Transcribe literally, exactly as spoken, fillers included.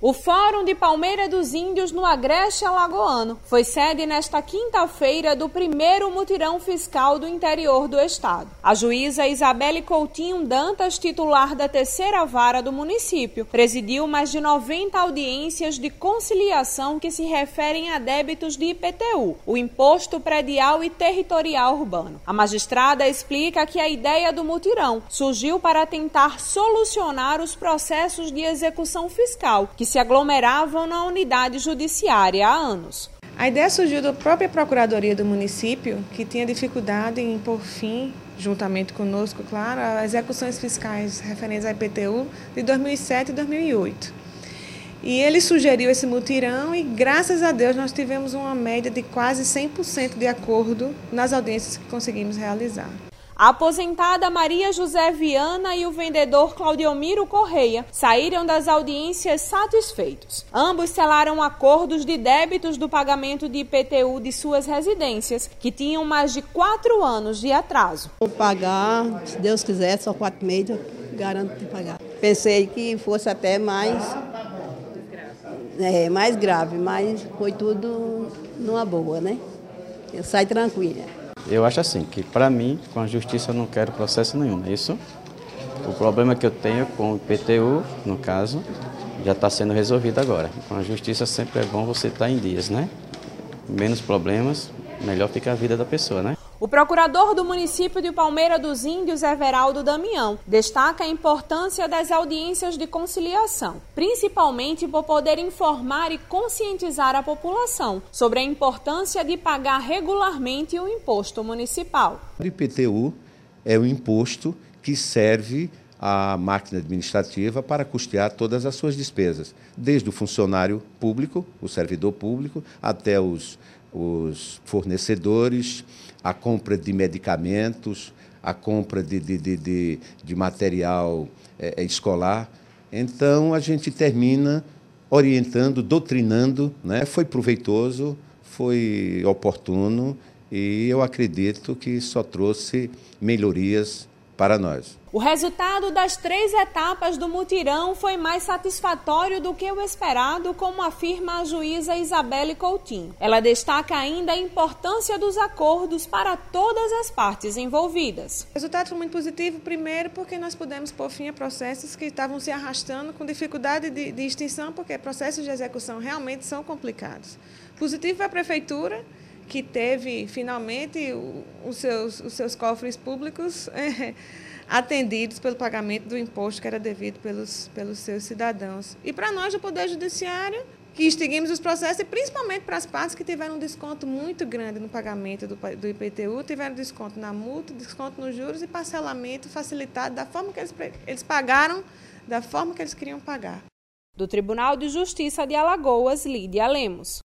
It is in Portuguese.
O Fórum de Palmeira dos Índios no Agreste Alagoano foi sede nesta quinta-feira do primeiro mutirão fiscal do interior do estado. A juíza Isabelle Coutinho Dantas, titular da terceira vara do município, presidiu mais de noventa audiências de conciliação que se referem a débitos de I P T U, o Imposto Predial e Territorial Urbano. A magistrada explica que a ideia do mutirão surgiu para tentar solucionar os processos de execução fiscal que se aglomeravam na unidade judiciária há anos. A ideia surgiu da própria Procuradoria do município, que tinha dificuldade em pôr fim, juntamente conosco, claro, às execuções fiscais referentes à I P T U de dois mil e sete e dois mil e oito. E ele sugeriu esse mutirão e, graças a Deus, nós tivemos uma média de quase cem por cento de acordo nas audiências que conseguimos realizar. A aposentada Maria José Viana e o vendedor Claudiomiro Correia saíram das audiências satisfeitos. Ambos selaram acordos de débitos do pagamento de I P T U de suas residências, que tinham mais de quatro anos de atraso. Vou pagar, se Deus quiser, só quatro meses, eu garanto de pagar. Pensei que fosse até mais, é, mais grave, mas foi tudo numa boa, né? Eu saio tranquila. Eu acho assim, que para mim, com a justiça eu não quero processo nenhum, não é isso? O problema que eu tenho com o I P T U, no caso, já está sendo resolvido agora. Com a justiça sempre é bom você estar em dias, né? Menos problemas, melhor fica a vida da pessoa, né? O procurador do município de Palmeira dos Índios, Everaldo Damião, destaca a importância das audiências de conciliação, principalmente por poder informar e conscientizar a população sobre a importância de pagar regularmente o imposto municipal. O I P T U é o imposto que serve à máquina administrativa para custear todas as suas despesas, desde o funcionário público, o servidor público, até os, os fornecedores, a compra de medicamentos, a compra de, de, de, de, de material é, escolar. Então, a gente termina orientando, doutrinando, né? Foi proveitoso, foi oportuno e eu acredito que só trouxe melhorias para nós. O resultado das três etapas do mutirão foi mais satisfatório do que o esperado, como afirma a juíza Isabelle Coutinho. Ela destaca ainda a importância dos acordos para todas as partes envolvidas. O resultado foi muito positivo, primeiro porque nós pudemos pôr fim a processos que estavam se arrastando com dificuldade de, de extinção, porque processos de execução realmente são complicados. Positivo foi a prefeitura, que teve finalmente os seus, os seus cofres públicos é, atendidos pelo pagamento do imposto que era devido pelos, pelos seus cidadãos. E para nós do Poder Judiciário, que extinguimos os processos, e principalmente para as partes que tiveram um desconto muito grande no pagamento do, do I P T U, tiveram desconto na multa, desconto nos juros e parcelamento facilitado da forma que eles, eles pagaram, da forma que eles queriam pagar. Do Tribunal de Justiça de Alagoas, Lídia Lemos.